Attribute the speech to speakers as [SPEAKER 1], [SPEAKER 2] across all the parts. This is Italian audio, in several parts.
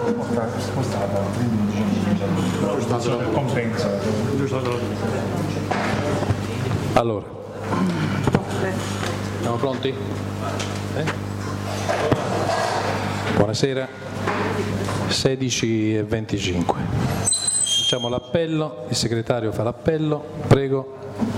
[SPEAKER 1] spostata il compenso.
[SPEAKER 2] Allora, siamo pronti? Buonasera, 16:25. Facciamo l'appello, il segretario fa l'appello, prego.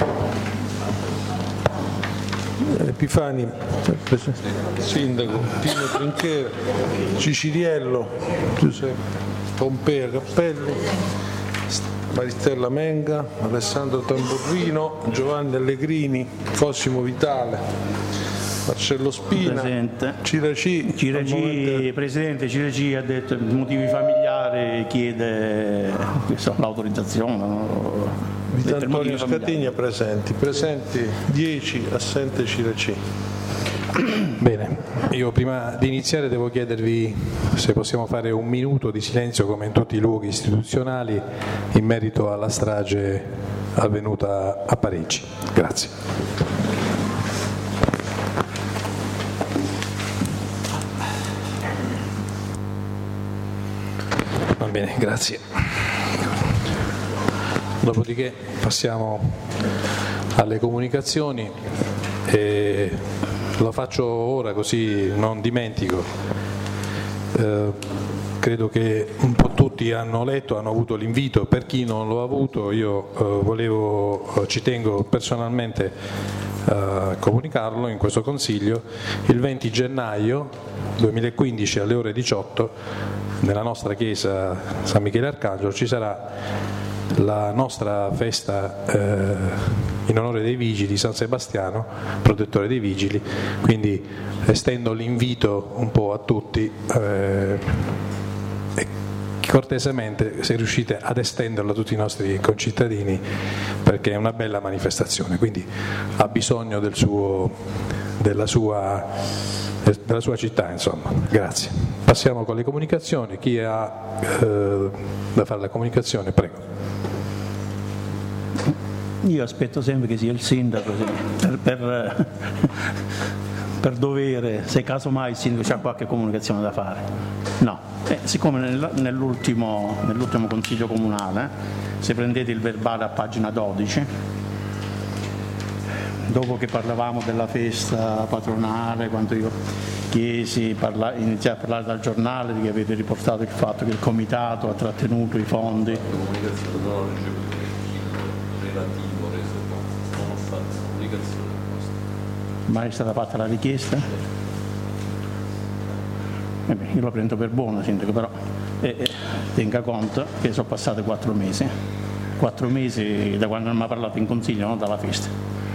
[SPEAKER 3] Epifani, Sindaco, Pino Trinchera, Ciciriello, Giuseppe, Pompea Cappelli, Maristella Menga, Alessandro Tamburrino, Giovanni Allegrini, Cosimo Vitale, Marcello Spina,
[SPEAKER 4] presente.
[SPEAKER 3] Ciraci,
[SPEAKER 4] Presidente Ciraci ha detto per motivi familiari chiede l'autorizzazione.
[SPEAKER 3] Vito Antonio Scatigna presenti 10, assente Ciraci.
[SPEAKER 2] Bene, io prima di iniziare devo chiedervi se possiamo fare un minuto di silenzio come in tutti i luoghi istituzionali in merito alla strage avvenuta a Parigi. Grazie. Va bene, grazie. Dopodiché passiamo alle comunicazioni e lo faccio ora così non dimentico. Credo che un po' tutti hanno letto, hanno avuto l'invito. Per chi non lo ha avuto, io ci tengo personalmente a comunicarlo in questo Consiglio. Il 20 gennaio 2015 alle ore 18 nella nostra chiesa San Michele Arcangelo ci sarà la nostra festa in onore dei vigili, San Sebastiano, protettore dei vigili, quindi estendo l'invito un po' a tutti e cortesemente se riuscite ad estenderlo a tutti i nostri concittadini perché è una bella manifestazione, quindi ha bisogno della sua città, insomma. Grazie. Passiamo con le comunicazioni. Chi ha da fare la comunicazione, prego.
[SPEAKER 4] Io aspetto sempre che sia il sindaco per dovere, se casomai il sindaco ha qualche comunicazione da fare. No, siccome nell'ultimo consiglio comunale, se prendete il verbale a pagina 12, dopo che parlavamo della festa patronale, quando io chiesi, iniziai a parlare dal giornale di che avete riportato il fatto che il comitato ha trattenuto i fondi. Ma è stata fatta la richiesta? Io lo prendo per buono, sindaco, però tenga conto che sono passati 4 mesi. 4 mesi da quando non mi ha parlato in consiglio, non dalla festa.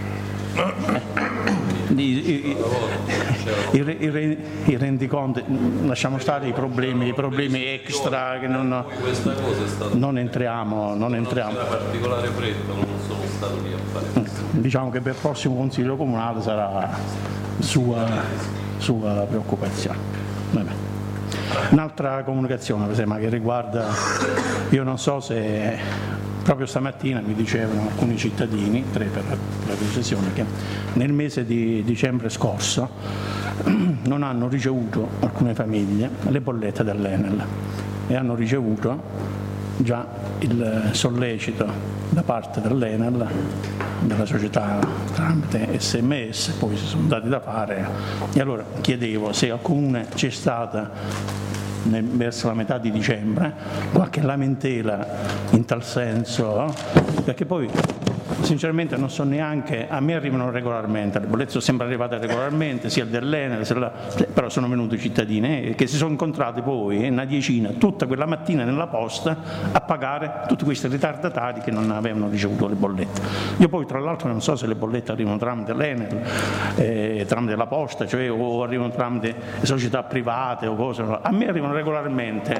[SPEAKER 4] I rendiconti, lasciamo stare i problemi extra che non entriamo.
[SPEAKER 5] Particolare freddo, non sono stato lì a fare.
[SPEAKER 4] Diciamo che per il prossimo consiglio comunale sarà sua preoccupazione. Un'altra comunicazione, per esempio, che riguarda, io non so se proprio stamattina mi dicevano alcuni cittadini, 3 per la precisione, che nel mese di dicembre scorso non hanno ricevuto alcune famiglie le bollette dell'Enel e hanno ricevuto già il sollecito da parte dell'Enel, della società tramite SMS, poi si sono dati da fare, e allora chiedevo se al Comune c'è stata verso la metà di dicembre qualche lamentela in tal senso, perché poi sinceramente non so neanche, a me arrivano regolarmente, le bollette sono sempre arrivate regolarmente, sia dell'Enel, però sono venuti i cittadini che si sono incontrati poi una decina tutta quella mattina nella posta a pagare tutti questi ritardatari che non avevano ricevuto le bollette. Io poi tra l'altro non so se le bollette arrivano tramite l'Enel, tramite la posta, cioè, o arrivano tramite società private o cose, a me arrivano regolarmente,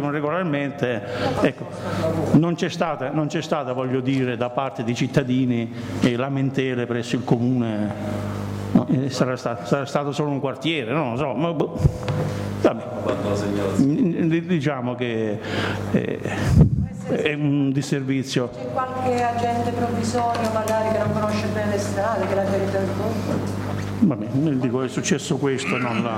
[SPEAKER 4] ecco, non c'è stata, voglio dire, da parte di cittadini lamentele presso il Comune, no, sarà stato solo un quartiere, non lo so, ma vabbè. Diciamo che è un disservizio.
[SPEAKER 6] C'è qualche agente provvisorio magari che non conosce bene le strade, che la verità del mondo?
[SPEAKER 4] Va bene, dico, è successo questo,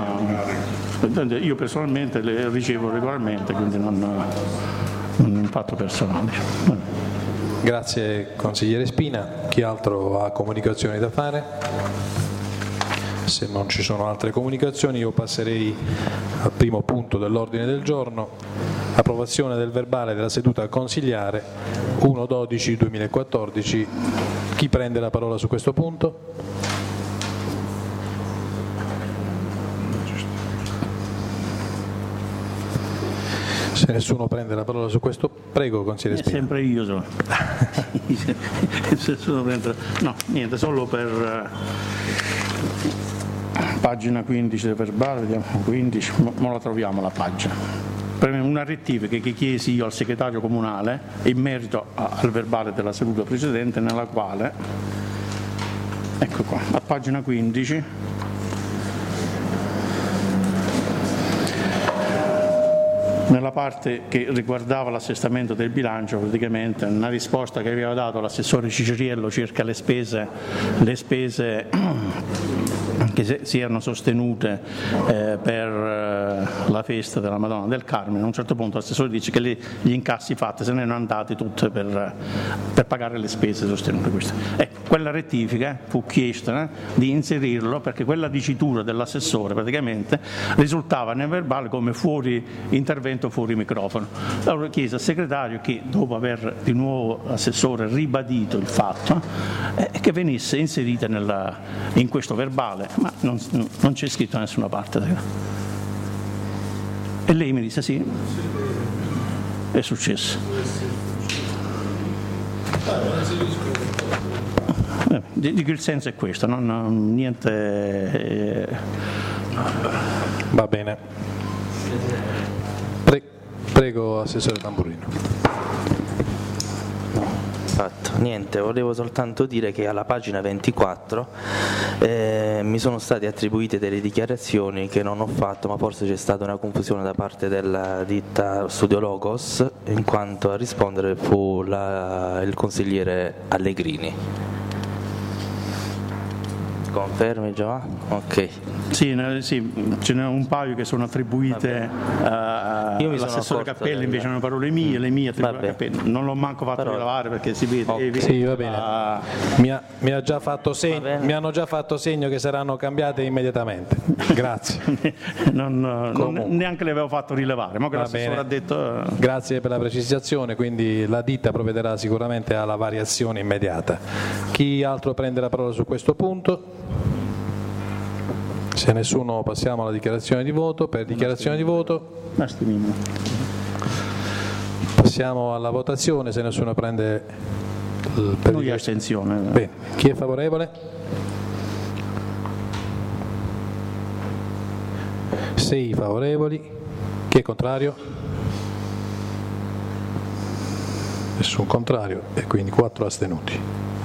[SPEAKER 4] io personalmente le ricevo regolarmente, quindi non un fatto personale.
[SPEAKER 2] Grazie consigliere Spina. Chi altro ha comunicazioni da fare? Se non ci sono altre comunicazioni io passerei al primo punto dell'ordine del giorno, approvazione del verbale della seduta consigliare 1/12/2014. Chi prende la parola su questo punto? Se nessuno prende la parola su questo, prego consigliere Spina.
[SPEAKER 4] Sempre io sono. Se nessuno prende... No, niente, solo per pagina 15 del verbale, vediamo 15, ma la troviamo la pagina. Per me una rettifica che chiesi io al segretario comunale in merito al verbale della seduta precedente, nella quale, ecco qua, a pagina 15, nella parte che riguardava l'assestamento del bilancio, praticamente una risposta che aveva dato l'assessore Ciciriello circa le spese che si erano sostenute per la festa della Madonna del Carmine. A un certo punto l'assessore dice che gli incassi fatti se ne erano andati tutti per pagare le spese sostenute. Ecco, quella rettifica fu chiesta di inserirlo perché quella dicitura dell'assessore praticamente risultava nel verbale come intervento fuori microfono. Allora chiese al segretario che, dopo aver di nuovo l'assessore ribadito il fatto, che venisse inserita in questo verbale, ma non c'è scritto da nessuna parte. E lei mi disse sì, è successo. Dico, il senso è questo, niente.
[SPEAKER 2] Va bene. Prego assessore Tamburrino.
[SPEAKER 1] Niente, volevo soltanto dire che alla pagina 24 mi sono state attribuite delle dichiarazioni che non ho fatto, ma forse c'è stata una confusione da parte della ditta Studio Logos, in quanto a rispondere fu il consigliere Allegrini. Confermi già? Ok.
[SPEAKER 4] Sì, ce n'è un paio che sono attribuite all'assessore Cappelli, invece erano parole mie, le mie attribuite a Cappelli. Non l'ho manco fatto rilevare perché si vede.
[SPEAKER 2] Okay. Sì, va bene. Mi hanno già fatto segno che saranno cambiate immediatamente. Grazie.
[SPEAKER 4] Neanche le avevo fatto rilevare, ma l'assessore ha detto.
[SPEAKER 2] Grazie per la precisazione, quindi la ditta provvederà sicuramente alla variazione immediata. Chi altro prende la parola su questo punto? Se nessuno passiamo alla dichiarazione di voto. Per dichiarazione di voto passiamo alla votazione. Se nessuno prende
[SPEAKER 4] Noi astensione.
[SPEAKER 2] Bene. Chi è favorevole? 6 favorevoli. Chi è contrario? Nessun contrario e quindi 4 astenuti.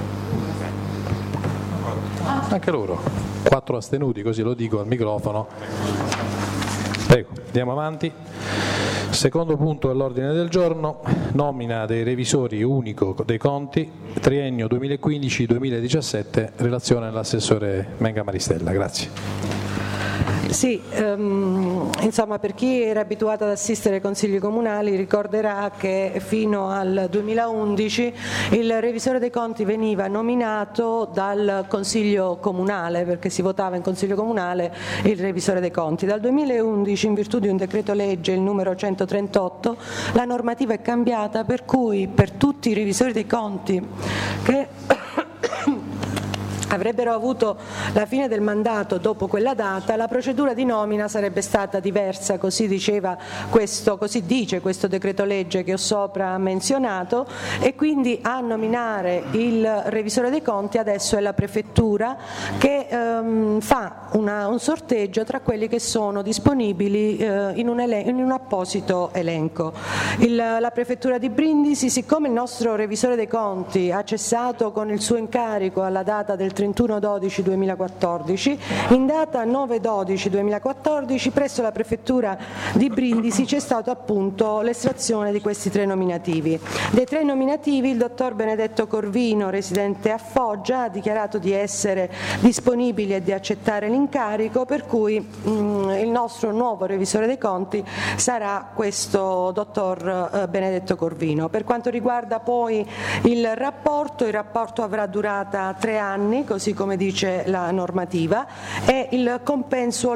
[SPEAKER 2] Anche loro 4 astenuti, così lo dico al microfono. Prego, andiamo avanti. Secondo punto all'ordine del giorno, nomina dei revisori unico dei conti, triennio 2015-2017, relazione all'assessore Menga Maristella. Grazie.
[SPEAKER 6] Sì, insomma, per chi era abituato ad assistere ai consigli comunali ricorderà che fino al 2011 il revisore dei conti veniva nominato dal consiglio comunale, perché si votava in consiglio comunale il revisore dei conti. Dal 2011, in virtù di un decreto legge, il numero 138, la normativa è cambiata, per cui per tutti i revisori dei conti che avrebbero avuto la fine del mandato dopo quella data, la procedura di nomina sarebbe stata diversa, così dice questo decreto legge che ho sopra menzionato, e quindi a nominare il revisore dei conti adesso è la prefettura, che fa un sorteggio tra quelli che sono disponibili in un apposito elenco. La prefettura di Brindisi, siccome il nostro revisore dei conti ha cessato con il suo incarico alla data del 31 31/12/2014, in data 9/12/2014 presso la prefettura di Brindisi c'è stata appunto l'estrazione di questi 3 nominativi. Dei 3 nominativi il dottor Benedetto Corvino, residente a Foggia, ha dichiarato di essere disponibile e di accettare l'incarico, per cui il nostro nuovo revisore dei conti sarà questo dottor Benedetto Corvino. Per quanto riguarda poi il rapporto avrà durata 3 anni, così come dice la normativa, e il compenso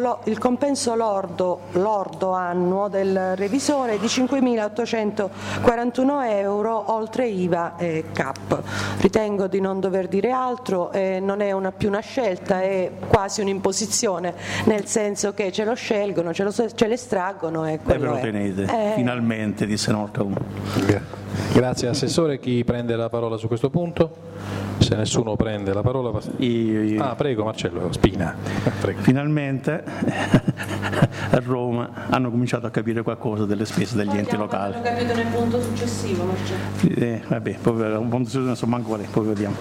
[SPEAKER 6] lordo annuo del revisore è di 5.841 euro oltre IVA e CAP. Ritengo di non dover dire altro, non è più una scelta, è quasi un'imposizione, nel senso che ce lo scelgono, ce l'estraggono e quello
[SPEAKER 4] ve lo tenete, finalmente, disse Norca 1.
[SPEAKER 2] Grazie Assessore. Chi prende la parola su questo punto? Se nessuno prende la parola... prego Marcello Spina. Prego.
[SPEAKER 4] Finalmente a Roma hanno cominciato a capire qualcosa delle spese degli enti locali.
[SPEAKER 6] Hanno capito nel punto successivo, Marcello.
[SPEAKER 4] Vabbè, poi un punto successivo non so manco qual è, poi vediamo.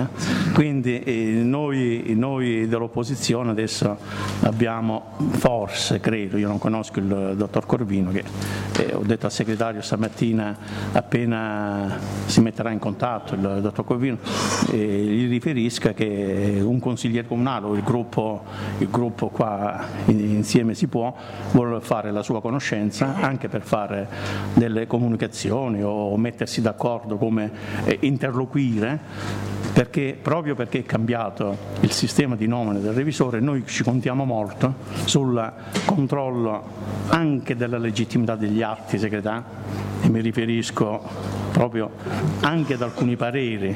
[SPEAKER 4] Quindi noi dell'opposizione adesso abbiamo, forse, credo, io non conosco il dottor Corvino, che ho detto al segretario stamattina, appena si metterà in contatto il dottor Corvino, gli riferisca che un consigliere comunale o il gruppo qua insieme si può vuole fare la sua conoscenza anche per fare delle comunicazioni o mettersi d'accordo come interloquire, proprio perché è cambiato il sistema di nomina del revisore. Noi ci contiamo molto sul controllo anche della legittimità degli atti segretari, e mi riferisco proprio anche ad alcuni pareri,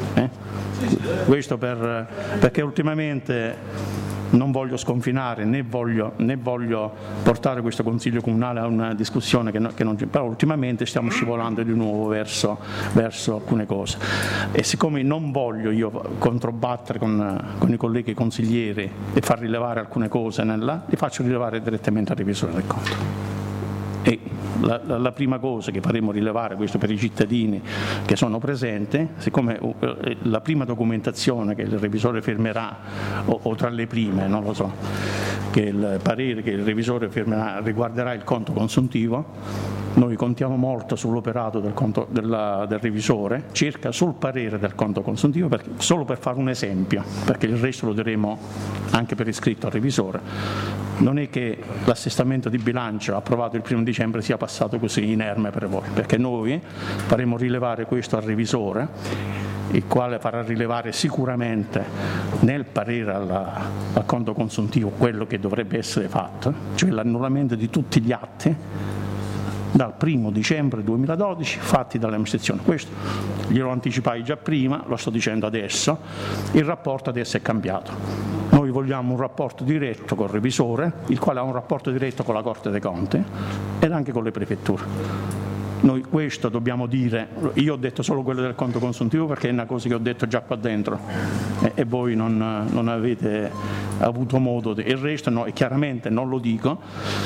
[SPEAKER 4] questo perché ultimamente non voglio sconfinare né voglio portare questo Consiglio Comunale a una discussione che non c'è, però ultimamente stiamo scivolando di nuovo verso alcune cose, e siccome non voglio io controbattere con i colleghi consiglieri e far rilevare alcune cose li faccio rilevare direttamente al revisore del conto. E la prima cosa che faremo rilevare, questo per i cittadini che sono presenti, siccome la prima documentazione che il revisore firmerà, o tra le prime, non lo so, che il parere che il revisore firmerà riguarderà il conto consuntivo, noi contiamo molto sull'operato del revisore, circa sul parere del conto consuntivo, solo per fare un esempio, perché il resto lo daremo anche per iscritto al revisore. Non è che l'assestamento di bilancio approvato il 1° dicembre sia passato così inerme per voi, perché noi faremo rilevare questo al revisore, il quale farà rilevare sicuramente nel parere al conto consuntivo quello che dovrebbe essere fatto, cioè l'annullamento di tutti gli atti dal 1° dicembre 2012 fatti dall'amministrazione. Questo glielo anticipai già prima, lo sto dicendo adesso, il rapporto adesso è cambiato. Noi vogliamo un rapporto diretto col revisore, il quale ha un rapporto diretto con la Corte dei Conti ed anche con le prefetture. Noi questo dobbiamo dire, io ho detto solo quello del conto consuntivo perché è una cosa che ho detto già qua dentro e voi non avete avuto modo il resto no, e chiaramente non lo dico.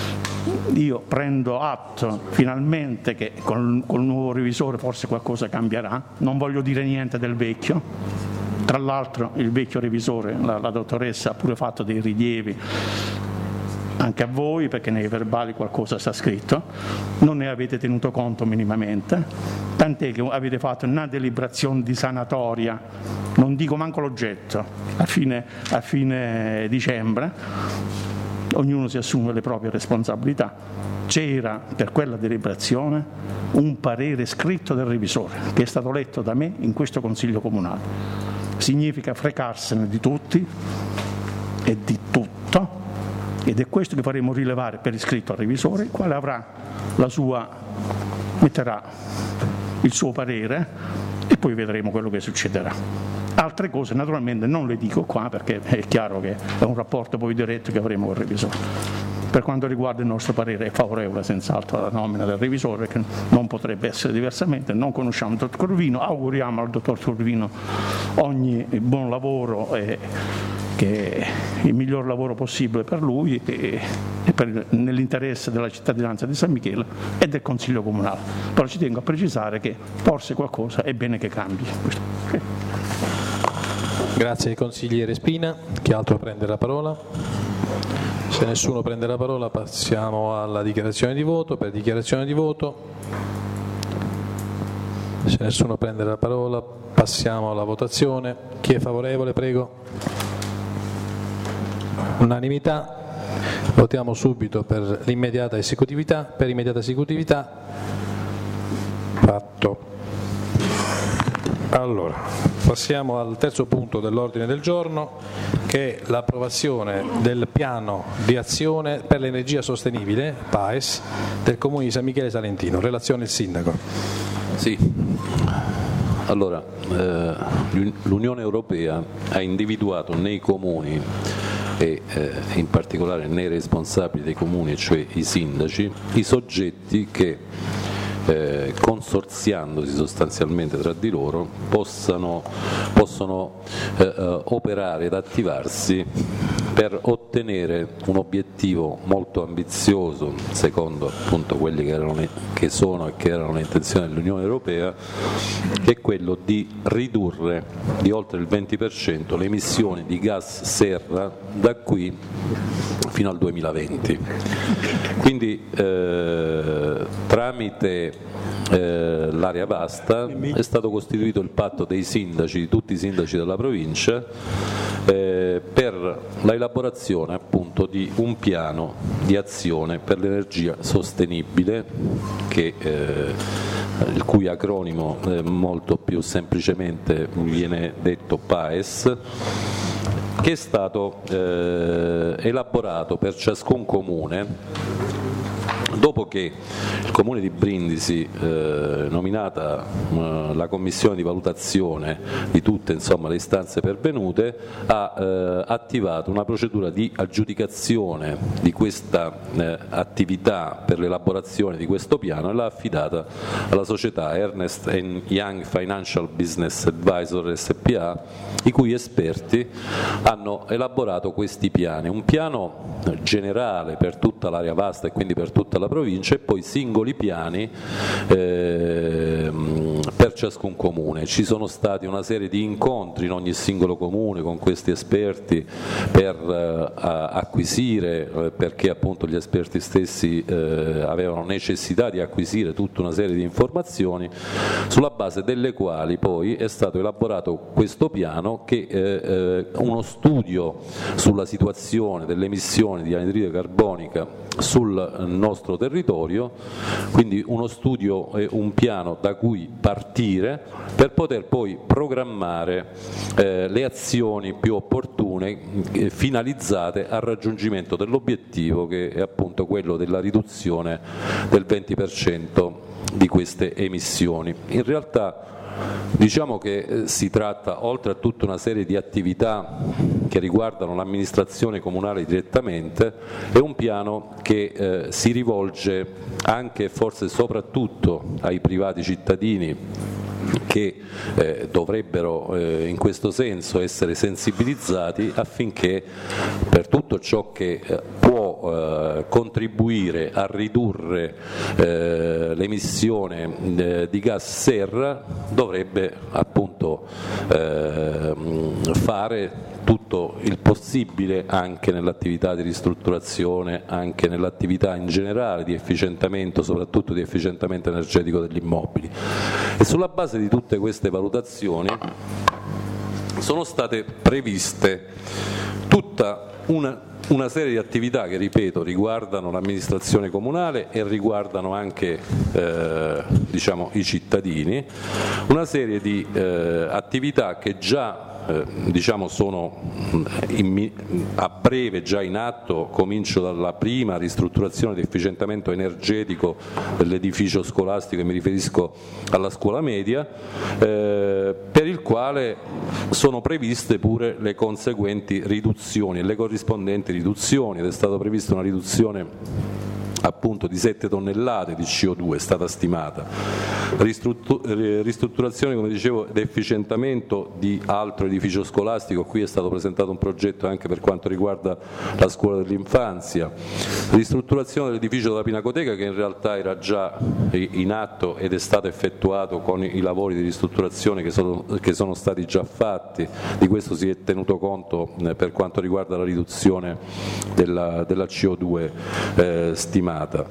[SPEAKER 4] Io prendo atto finalmente che col nuovo revisore forse qualcosa cambierà, non voglio dire niente del vecchio. Tra l'altro il vecchio revisore, la dottoressa, ha pure fatto dei rilievi anche a voi, perché nei verbali qualcosa sta scritto, non ne avete tenuto conto minimamente, tant'è che avete fatto una deliberazione di sanatoria, non dico manco l'oggetto, a fine dicembre, ognuno si assume le proprie responsabilità. C'era per quella deliberazione un parere scritto del revisore, che è stato letto da me in questo Consiglio Comunale. Significa frecarsene di tutti e di tutto, ed è questo che faremo rilevare per iscritto al revisore, il quale metterà il suo parere e poi vedremo quello che succederà. Altre cose naturalmente non le dico qua perché è chiaro che è un rapporto poi diretto che avremo con il revisore. Per quanto riguarda il nostro parere è favorevole senz'altro alla nomina del revisore, che non potrebbe essere diversamente, non conosciamo il dottor Corvino, auguriamo al dottor Corvino ogni buon lavoro e che il miglior lavoro possibile per lui e nell'interesse della cittadinanza di San Michele e del Consiglio Comunale. Però ci tengo a precisare che forse qualcosa è bene che cambi.
[SPEAKER 2] Grazie consigliere Spina. Chi altro prende la parola? Se nessuno prende la parola passiamo alla dichiarazione di voto. Per dichiarazione di voto, se nessuno prende la parola passiamo alla votazione. Chi è favorevole, prego? Unanimità. Votiamo subito per l'immediata esecutività. Per immediata esecutività. Fatto. Allora, passiamo al terzo punto dell'ordine del giorno, che è l'approvazione del piano di azione per l'energia sostenibile, PAES, del Comune di San Michele Salentino. Relazione il Sindaco.
[SPEAKER 5] Sì. Allora, l'Unione Europea ha individuato nei comuni e in particolare nei responsabili dei comuni, cioè i sindaci, i soggetti che consorziandosi sostanzialmente tra di loro possono operare ed attivarsi per ottenere un obiettivo molto ambizioso, secondo appunto quelli che sono e che erano le intenzioni dell'Unione Europea, che è quello di ridurre di oltre il 20% le emissioni di gas serra da qui fino al 2020. Quindi tramite l'area vasta è stato costituito il patto dei sindaci, di tutti i sindaci della provincia, per la elaborazione appunto di un piano di azione per l'energia sostenibile, il cui acronimo molto più semplicemente viene detto PAES, che è stato elaborato per ciascun comune dopo che il Comune di Brindisi, nominata la commissione di valutazione di tutte le istanze pervenute, ha attivato una procedura di aggiudicazione di questa attività per l'elaborazione di questo piano e l'ha affidata alla società Ernst & Young Financial Business Advisor SPA, i cui esperti hanno elaborato questi piani, un piano generale per tutta l'area vasta e quindi per tutta la provincia, e poi singoli piani per ciascun comune. Ci sono stati una serie di incontri in ogni singolo comune con questi esperti per acquisire, perché appunto gli esperti stessi avevano necessità di acquisire tutta una serie di informazioni, sulla base delle quali poi è stato elaborato questo piano, che è uno studio sulla situazione delle emissioni di anidride carbonica sul nostro territorio, quindi uno studio e un piano da cui partire per poter poi programmare le azioni più opportune finalizzate al raggiungimento dell'obiettivo, che è appunto quello della riduzione del 20% di queste emissioni. In realtà diciamo che si tratta, oltre a tutta una serie di attività che riguardano l'amministrazione comunale direttamente, è un piano che si rivolge anche e forse soprattutto ai privati cittadini, che dovrebbero in questo senso essere sensibilizzati affinché per tutto ciò che può contribuire a ridurre l'emissione di gas serra dovrebbe appunto fare tutto il possibile anche nell'attività di ristrutturazione, anche nell'attività in generale di efficientamento, soprattutto di efficientamento energetico degli immobili. E sulla base di tutte queste valutazioni sono state previste tutta una serie di attività che, ripeto, riguardano l'amministrazione comunale e riguardano anche i cittadini, una serie di attività che già sono a breve già in atto. Comincio dalla prima ristrutturazione di efficientamento energetico dell'edificio scolastico, e mi riferisco alla scuola media, per il quale sono previste pure le conseguenti riduzioni e le corrispondenti riduzioni, ed è stata prevista una riduzione appunto di 7 tonnellate di CO2 è stata stimata. Ristrutturazione, come dicevo, ed efficientamento di altro edificio scolastico, qui è stato presentato un progetto anche per quanto riguarda la scuola dell'infanzia. Ristrutturazione dell'edificio della Pinacoteca, che in realtà era già in atto ed è stato effettuato con i lavori di ristrutturazione che sono stati già fatti. Di questo si è tenuto conto per quanto riguarda la riduzione della CO2 stimata.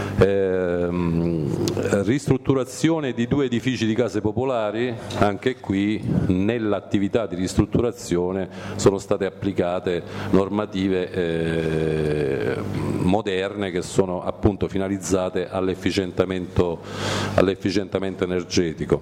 [SPEAKER 5] Ristrutturazione di 2 edifici di case popolari, anche qui nell'attività di ristrutturazione sono state applicate normative moderne che sono appunto finalizzate all'efficientamento energetico.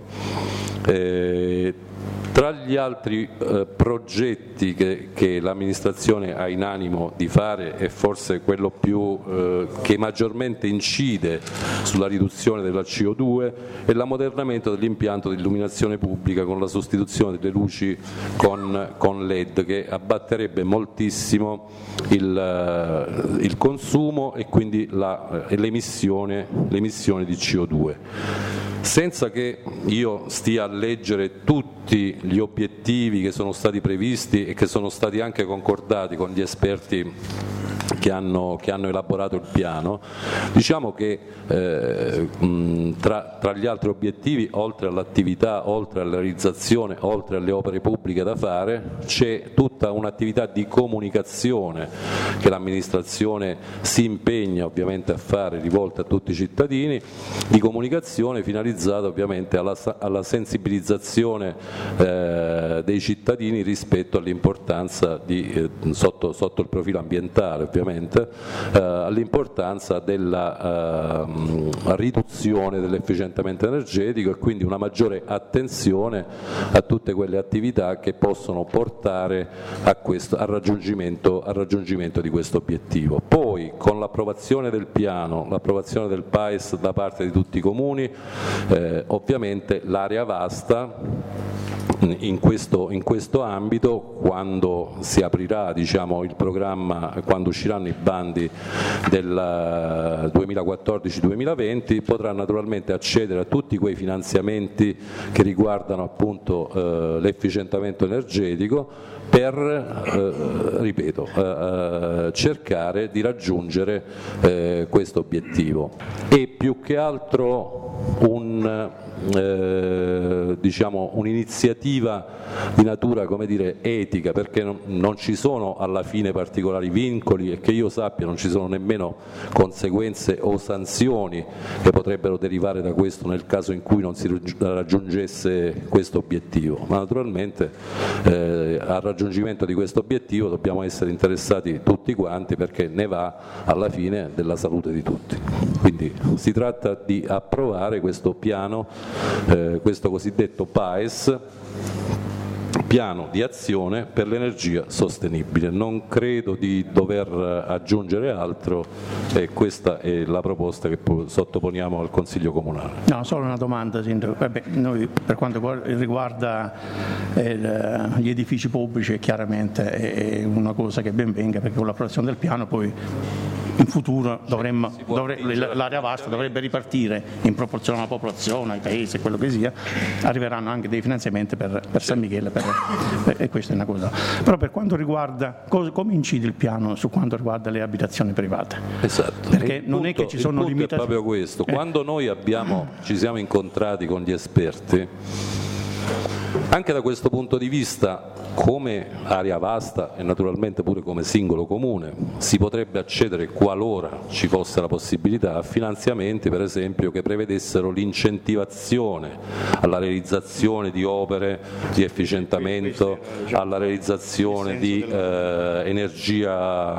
[SPEAKER 5] Tra gli altri progetti che l'amministrazione ha in animo di fare, è forse quello più che maggiormente incide sulla riduzione della CO2, è l'ammodernamento dell'impianto di illuminazione pubblica con la sostituzione delle luci con LED, che abbatterebbe moltissimo il consumo e quindi l'emissione di CO2. Senza che io stia a leggere tutti gli obiettivi che sono stati previsti e che sono stati anche concordati con gli esperti che hanno elaborato il piano, diciamo che tra gli altri obiettivi, oltre all'attività, oltre alla realizzazione, oltre alle opere pubbliche da fare, c'è tutta un'attività di comunicazione che l'amministrazione si impegna ovviamente a fare, rivolta a tutti i cittadini, di comunicazione finalizzata ovviamente alla sensibilizzazione dei cittadini rispetto all'importanza sotto il profilo ambientale, ovviamente all'importanza della riduzione dell'efficientamento energetico e quindi una maggiore attenzione a tutte quelle attività che possono portare al raggiungimento di questo obiettivo. Poi con l'approvazione del piano, l'approvazione del PAES da parte di tutti i comuni, ovviamente l'area vasta in questo ambito, quando si aprirà il programma, quando usciranno i bandi del 2014-2020, potrà naturalmente accedere a tutti quei finanziamenti che riguardano appunto l'efficientamento energetico per, cercare di raggiungere questo obiettivo. E più che altro un'iniziativa di natura, etica, perché non ci sono alla fine particolari vincoli e che io sappia non ci sono nemmeno conseguenze o sanzioni che potrebbero derivare da questo nel caso in cui non si raggiungesse questo obiettivo, ma naturalmente al raggiungimento di questo obiettivo dobbiamo essere interessati tutti quanti, perché ne va alla fine della salute di tutti. Quindi si tratta di approvare questo piano, questo cosiddetto PAES, piano di azione per l'energia sostenibile. Non credo di dover aggiungere altro, e questa è la proposta che sottoponiamo al Consiglio Comunale.
[SPEAKER 4] No, solo una domanda, Sindaco. Noi per quanto riguarda gli edifici pubblici chiaramente è una cosa che ben venga, perché con l'approvazione del piano poi in futuro l'area vasta dovrebbe ripartire in proporzione alla popolazione, ai paesi, quello che sia, arriveranno anche dei finanziamenti per San Michele, e questa è una cosa. Però per quanto riguarda, come incide il piano su quanto riguarda le abitazioni private?
[SPEAKER 5] Esatto.
[SPEAKER 4] Perché non è che ci sono limitazioni.
[SPEAKER 5] È proprio questo. Quando noi ci siamo incontrati con gli esperti, anche da questo punto di vista, come area vasta e naturalmente pure come singolo comune, si potrebbe accedere, qualora ci fosse la possibilità, a finanziamenti per esempio che prevedessero l'incentivazione alla realizzazione di opere di efficientamento, alla realizzazione di energia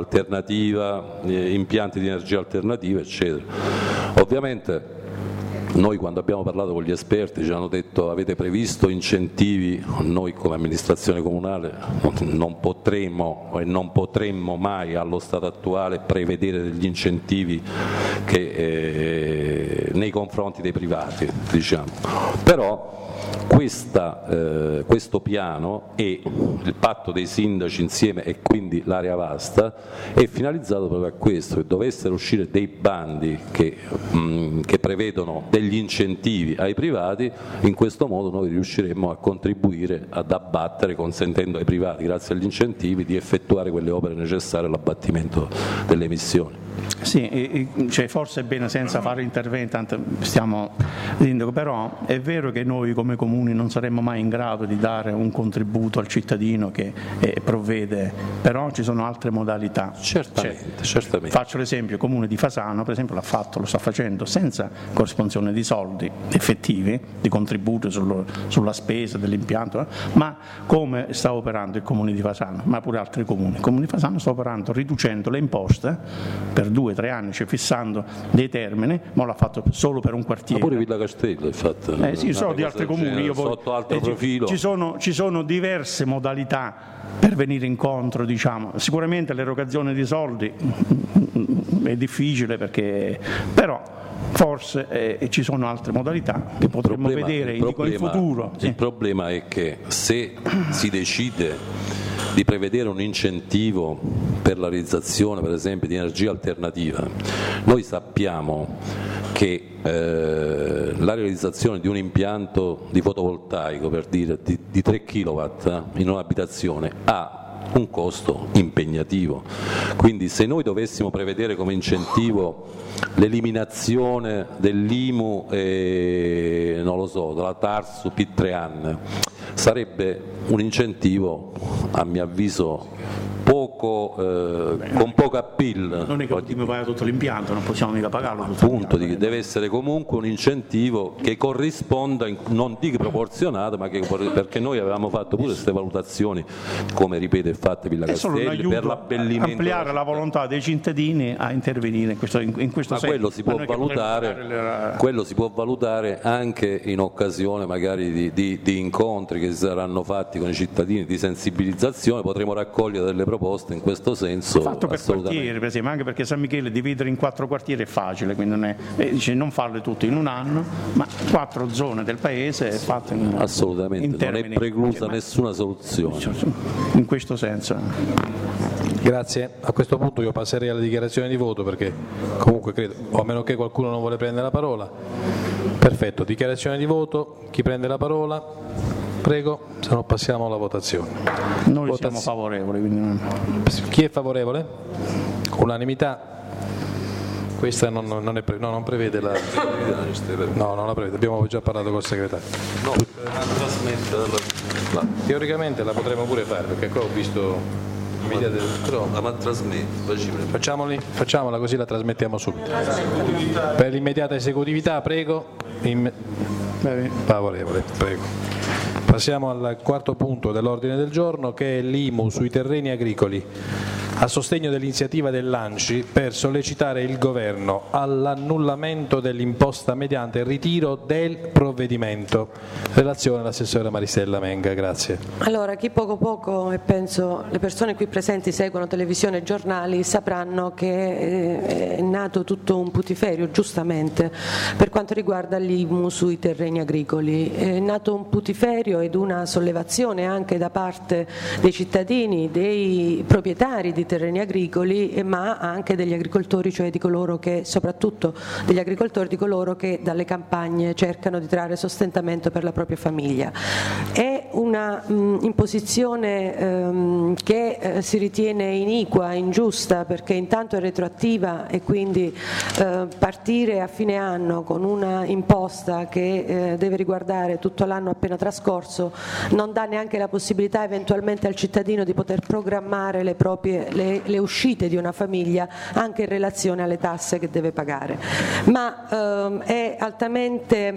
[SPEAKER 5] alternativa, impianti di energia alternativa, eccetera. Ovviamente Noi quando abbiamo parlato con gli esperti ci hanno detto: avete previsto incentivi? Noi come amministrazione comunale non potremmo e non potremmo mai allo stato attuale prevedere degli incentivi nei confronti dei privati, diciamo. Però questo piano e il patto dei sindaci insieme, e quindi l'area vasta, è finalizzato proprio a questo: che dovessero uscire dei bandi che prevedono degli incentivi ai privati. In questo modo noi riusciremmo a contribuire ad abbattere, consentendo ai privati, grazie agli incentivi, di effettuare quelle opere necessarie all'abbattimento delle emissioni.
[SPEAKER 4] Sì, cioè forse è bene senza fare interventi, tanto stiamo dicendo, però è vero che noi come comuni non saremmo mai in grado di dare un contributo al cittadino che provvede, però ci sono altre modalità.
[SPEAKER 5] Certamente.
[SPEAKER 4] Faccio l'esempio: il comune di Fasano per esempio lo sta facendo senza corrispondenza di soldi effettivi, di contributo sulla spesa dell'impianto, ma come sta operando il comune di Fasano, ma pure altri comuni. Il comune di Fasano sta operando riducendo le imposte per 2-3 anni, cioè fissando dei termini, ma l'ha fatto solo per un quartiere.
[SPEAKER 5] Ma pure Villa Castello è fatto.
[SPEAKER 4] Sì, so di altri comuni.
[SPEAKER 5] Sotto altro profilo.
[SPEAKER 4] Ci sono diverse modalità per venire incontro, diciamo. Sicuramente l'erogazione di soldi è difficile, però forse ci sono altre modalità che potremmo vedere in futuro.
[SPEAKER 5] Il problema è che se si decide di prevedere un incentivo per la realizzazione, per esempio, di energia alternativa, noi sappiamo che la realizzazione di un impianto di fotovoltaico, per dire, di 3 kW in un'abitazione ha un costo impegnativo. Quindi se noi dovessimo prevedere come incentivo l'eliminazione dell'IMU e non lo so, della TARSU su P3 sarebbe un incentivo, a mio avviso, con poco appeal.
[SPEAKER 4] Non è che dobbiamo pagare tutto l'impianto, non possiamo mica pagarlo tutto.
[SPEAKER 5] Appunto, deve essere comunque un incentivo che corrisponda, non dico proporzionato, ma perché noi avevamo fatto pure queste valutazioni, come ripete fatte Villa Castelli, per l'abbellimento,
[SPEAKER 4] ampliare la volontà dei cittadini a intervenire in questo senso.
[SPEAKER 5] Quello si può valutare anche in occasione magari di incontri che saranno fatti con i cittadini, di sensibilizzazione. Potremo raccogliere delle proposte in questo senso.
[SPEAKER 4] Fatto per quartiere, per esempio, anche perché San Michele dividere in 4 quartieri è facile, quindi non farle tutte in un anno, ma 4 zone del paese è fatto
[SPEAKER 5] assolutamente, non è preclusa nessuna soluzione
[SPEAKER 4] in questo senso.
[SPEAKER 2] Grazie. A questo punto io passerei alla dichiarazione di voto, perché comunque credo, o a meno che qualcuno non vuole prendere la parola. Perfetto, dichiarazione di voto. Chi prende la parola? Prego, se no passiamo alla votazione.
[SPEAKER 4] Noi siamo favorevoli. Quindi...
[SPEAKER 2] Chi è favorevole? Unanimità? Questa non prevede la... No, non la prevede, abbiamo già parlato col segretario.
[SPEAKER 5] No,
[SPEAKER 2] teoricamente la potremmo pure fare, perché qua ho visto... Facciamola così, la trasmettiamo subito. Per l'immediata esecutività, prego. Favorevole, prego. Passiamo al quarto punto dell'ordine del giorno, che è l'IMU sui terreni agricoli, a sostegno dell'iniziativa dell'ANCI per sollecitare il governo all'annullamento dell'imposta mediante il ritiro del provvedimento. Relazione all'assessore Maristella Menga, grazie.
[SPEAKER 6] Allora, chi poco e penso le persone qui presenti seguono televisione e giornali sapranno che è nato tutto un putiferio, giustamente, per quanto riguarda l'IMU sui terreni agricoli. È nato un putiferio ed una sollevazione anche da parte dei cittadini, dei proprietari di terreni agricoli, ma anche degli agricoltori, cioè di coloro che, soprattutto degli agricoltori, di coloro che dalle campagne cercano di trarre sostentamento per la propria famiglia. È una imposizione che si ritiene iniqua, ingiusta, perché intanto è retroattiva e quindi partire a fine anno con una imposta che deve riguardare tutto l'anno appena trascorso non dà neanche la possibilità eventualmente al cittadino di poter programmare le uscite di una famiglia anche in relazione alle tasse che deve pagare, ma è altamente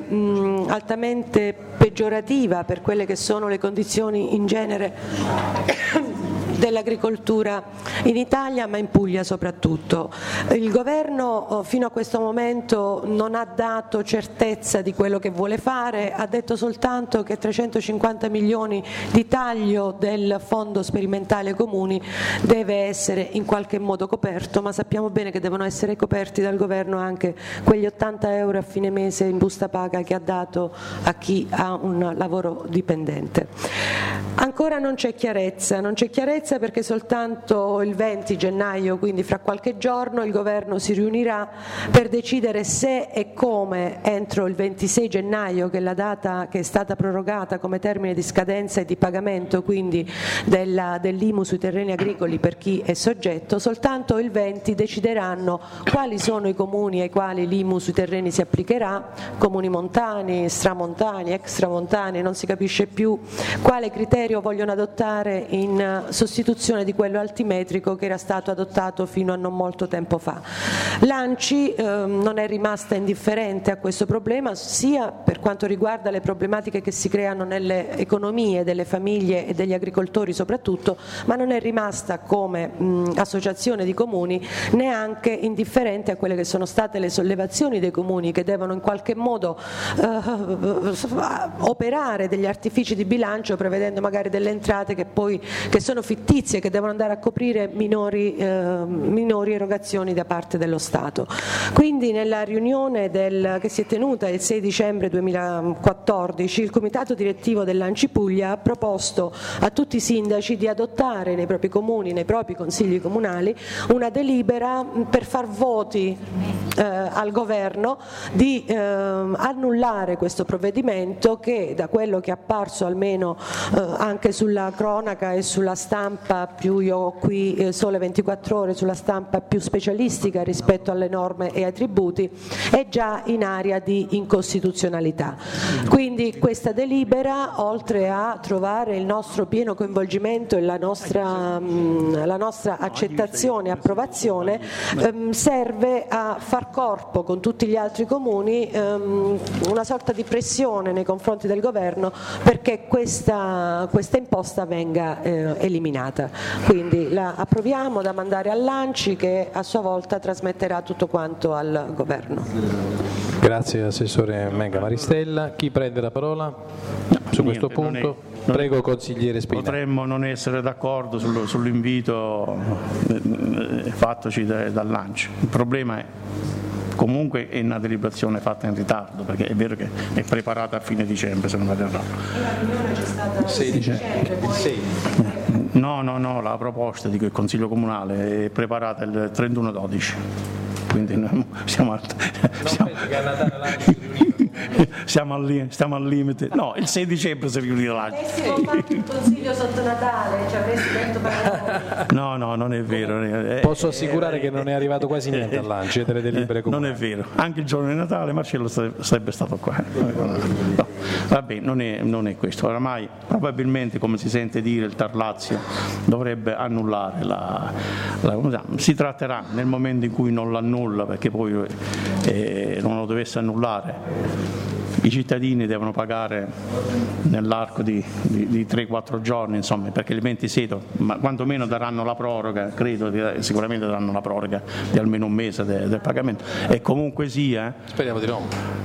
[SPEAKER 6] peggiorativa per quelle che sono le condizioni in genere dell'agricoltura in Italia, ma in Puglia soprattutto. Il governo fino a questo momento non ha dato certezza di quello che vuole fare, ha detto soltanto che 350 milioni di taglio del fondo sperimentale comuni deve essere in qualche modo coperto, ma sappiamo bene che devono essere coperti dal governo anche quegli 80 euro a fine mese in busta paga che ha dato a chi ha un lavoro dipendente. Ancora non c'è chiarezza perché soltanto il 20 gennaio, quindi fra qualche giorno, il governo si riunirà per decidere se e come entro il 26 gennaio, che è la data che è stata prorogata come termine di scadenza e di pagamento quindi dell'IMU sui terreni agricoli per chi è soggetto, soltanto il 20 decideranno quali sono i comuni ai quali l'IMU sui terreni si applicherà, comuni montani, stramontani, extramontani, non si capisce più quale criterio vogliono adottare in sostituzione di quello altimetrico che era stato adottato fino a non molto tempo fa. L'ANCI non è rimasta indifferente a questo problema, sia per quanto riguarda le problematiche che si creano nelle economie delle famiglie e degli agricoltori soprattutto, ma non è rimasta come associazione di comuni neanche indifferente a quelle che sono state le sollevazioni dei comuni che devono in qualche modo operare degli artifici di bilancio prevedendo magari delle entrate che sono fittizie, che devono andare a coprire minori erogazioni da parte dello Stato. Quindi nella riunione che si è tenuta il 6 dicembre 2014 il comitato direttivo dell'ANCI Puglia ha proposto a tutti i sindaci di adottare nei propri comuni, nei propri consigli comunali, una delibera per far voti al governo di annullare questo provvedimento che, da quello che è apparso almeno anche sulla cronaca e sulla stampa più, io ho qui Sole 24 Ore, sulla stampa più specialistica rispetto alle norme e ai tributi, è già in area di incostituzionalità. Quindi questa delibera, oltre a trovare il nostro pieno coinvolgimento e la nostra accettazione e approvazione, serve a far corpo con tutti gli altri comuni una sorta di pressione nei confronti del governo perché questa imposta venga eliminata. Quindi la approviamo da mandare all'ANCI che a sua volta trasmetterà tutto quanto al governo.
[SPEAKER 2] Grazie Assessore Menga Maristella. Chi prende la parola su questo punto? Prego consigliere Spina.
[SPEAKER 4] Potremmo non essere d'accordo sull'invito fattoci dall'ANCI. Il problema è comunque è una deliberazione fatta in ritardo, perché è vero che è preparata a fine dicembre, se non vado errato.
[SPEAKER 6] E la riunione c'è stata il 6 dicembre, poi... 6.
[SPEAKER 4] No, la proposta di quel Consiglio Comunale è preparata il 31/12. Quindi siamo al limite. No, il 6 dicembre si riunirà l'ANCI.
[SPEAKER 6] Avessimo fatto il consiglio sotto Natale, ci avresti detto
[SPEAKER 4] No, non è vero.
[SPEAKER 2] Posso assicurare che non è arrivato quasi niente all'ANCI delle delibere comunali.
[SPEAKER 4] Non è vero. Anche il giorno di Natale Marcello sarebbe stato qua. No. Vabbè, non è questo. Oramai probabilmente, come si sente dire, il TAR Lazio dovrebbe annullare si tratterà nel momento in cui non l'annulla, perché poi non lo dovesse annullare. I cittadini devono pagare nell'arco di 3-4 giorni, insomma, perché il 26, ma quantomeno daranno la proroga, credo, sicuramente daranno la proroga di almeno un mese del pagamento. E comunque sia,
[SPEAKER 2] speriamo di no.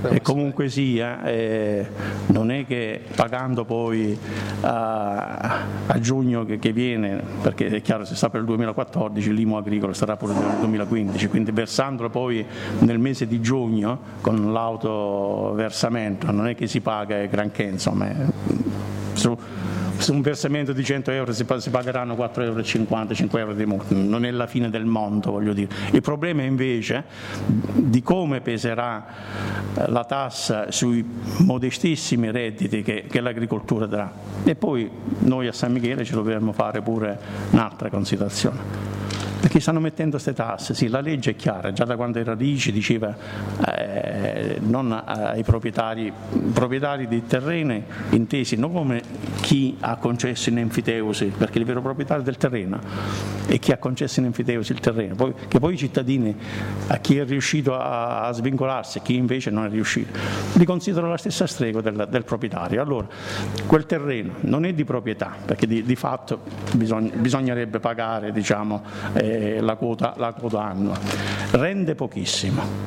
[SPEAKER 4] Non è che pagando poi a giugno che viene, perché è chiaro, se sta per il 2014 l'IMU agricolo sarà pure nel 2015, quindi versandolo poi nel mese di giugno con l'autoversamento non è che si paga granché, insomma. Su un versamento di 100 euro si pagheranno 4,50 euro, 5 euro di multa, non è la fine del mondo, voglio dire. Il problema è invece di come peserà la tassa sui modestissimi redditi che l'agricoltura darà. E poi noi a San Michele ci dovremmo fare pure un'altra considerazione. Perché stanno mettendo queste tasse, sì, la legge è chiara, già da quando era Ricci diceva non ai proprietari dei terreni intesi non come chi ha concesso in enfiteusi, perché il vero proprietario del terreno e chi ha concesso in enfiteusi il terreno, che poi i cittadini, a chi è riuscito a svincolarsi e chi invece non è riuscito, li considero la stessa stregua del proprietario. Allora, quel terreno non è di proprietà, perché di fatto bisognerebbe pagare, diciamo, la quota annua, rende pochissimo.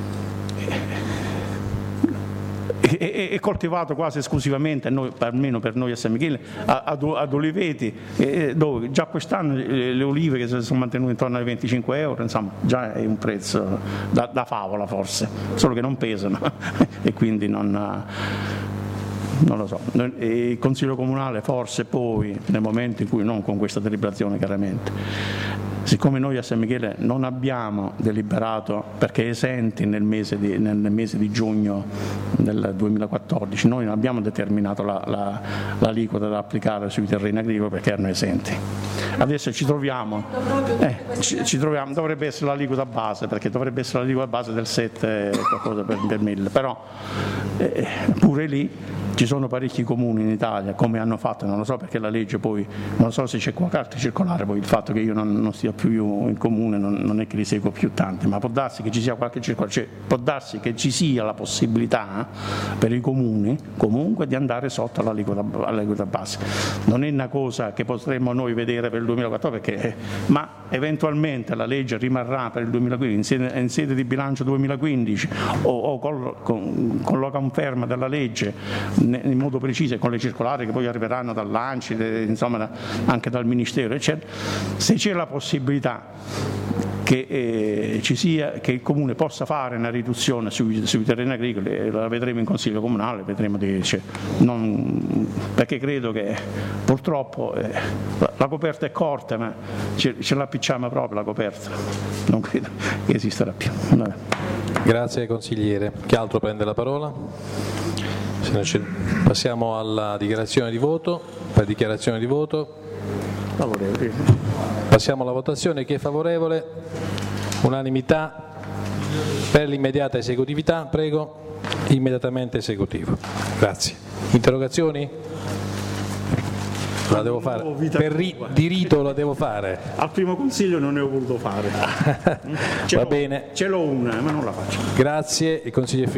[SPEAKER 4] È coltivato quasi esclusivamente, almeno per noi a San Michele, ad Oliveti, dove già quest'anno le olive che si sono mantenute intorno ai 25 euro, insomma già è un prezzo da favola forse, solo che non pesano e quindi non lo so. Il Consiglio Comunale forse poi, nel momento in cui, non con questa deliberazione chiaramente, siccome noi a San Michele non abbiamo deliberato, perché esenti nel mese di giugno del 2014, noi non abbiamo determinato l'aliquota da applicare sui terreni agricoli perché erano esenti. Adesso ci troviamo, dovrebbe essere l'aliquota base, perché dovrebbe essere l'aliquota base del 7 qualcosa per 1000, però pure lì ci sono parecchi comuni in Italia, come hanno fatto, non lo so perché la legge poi, non so se c'è qua carta circolare, poi il fatto che io non stia più in comune non è che li seguo più tanti, ma può darsi che ci sia qualche circolare, cioè può darsi che ci sia la possibilità per i comuni comunque di andare sotto all'aliquota base. Non è una cosa che potremmo noi vedere per il 2014, ma eventualmente la legge rimarrà per il 2015 in sede di bilancio 2015 o con la conferma della legge in modo preciso e con le circolari che poi arriveranno dall'ANCI, insomma anche dal Ministero, eccetera. Se c'è la possibilità che che il Comune possa fare una riduzione sui terreni agricoli, la vedremo in Consiglio Comunale, vedremo perché credo che purtroppo la coperta è corta, ma ce la appicciamo proprio la coperta, non credo che esisterà più. Vabbè.
[SPEAKER 2] Grazie consigliere. Chi altro prende la parola? Passiamo alla dichiarazione di voto. Per dichiarazione di voto passiamo alla votazione. Chi è favorevole? Unanimità. Per l'immediata esecutività, prego. Immediatamente esecutivo. Grazie. Interrogazioni? La devo fare. Per di rito la devo fare.
[SPEAKER 4] Al primo consiglio non ne ho voluto fare.
[SPEAKER 2] Va bene.
[SPEAKER 4] Ce l'ho una, ma non la faccio.
[SPEAKER 2] Grazie. Il consiglio